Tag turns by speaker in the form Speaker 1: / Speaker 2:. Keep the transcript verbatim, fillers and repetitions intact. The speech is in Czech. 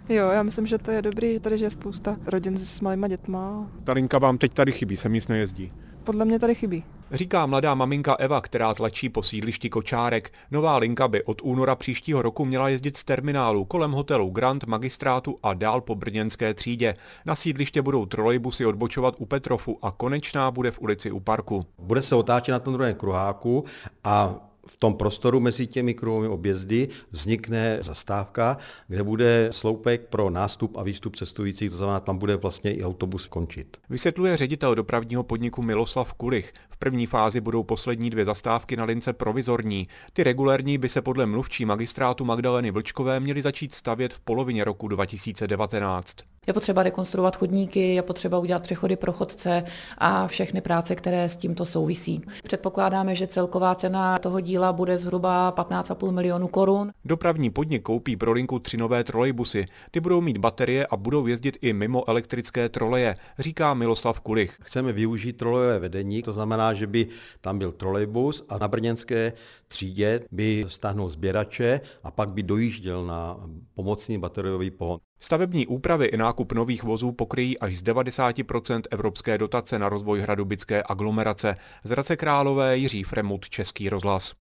Speaker 1: Jo, já myslím, že to je dobrý, že tady je spousta rodin s malýma dětma.
Speaker 2: Ta linka vám teď tady chybí, sem nic nejezdí.
Speaker 1: Podle mě tady chybí.
Speaker 2: Říká mladá maminka Eva, která tlačí po sídlišti Kočárek. Nová linka by od února příštího roku měla jezdit z terminálu kolem hotelu Grand, Magistrátu a dál po brněnské třídě. Na sídliště budou trolejbusy odbočovat u Petrofu a konečná bude v ulici u Parku.
Speaker 3: Bude se otáčet na tom druhém kruháku a v tom prostoru mezi těmi kruhovými objezdy vznikne zastávka, kde bude sloupek pro nástup a výstup cestujících, to znamená, tam bude vlastně i autobus končit.
Speaker 2: Vysvětluje ředitel dopravního podniku Miloslav Kulich. V první fázi budou poslední dvě zastávky na lince provizorní. Ty regulérní by se podle mluvčí magistrátu Magdaleny Vlčkové měly začít stavět v polovině roku dva tisíce devatenáct.
Speaker 4: Je potřeba rekonstruovat chodníky, je potřeba udělat přechody pro chodce a všechny práce, které s tímto souvisí. Předpokládáme, že celková cena toho díla bude zhruba patnáct a půl milionu korun.
Speaker 2: Dopravní podnik koupí pro linku tři nové trolejbusy. Ty budou mít baterie a budou jezdit i mimo elektrické troleje, říká Miloslav Kulich.
Speaker 3: Chceme využít trolejové vedení, to znamená, že by tam byl trolejbus a na brněnské třídě by stáhnul sběrače a pak by dojížděl na pomocný bateriový pohon.
Speaker 2: Stavební úpravy i nákup nových vozů pokryjí až z devadesát procent evropské dotace na rozvoj hradobické aglomerace. Z Hradce Králové Jiří Fremut, Český rozhlas.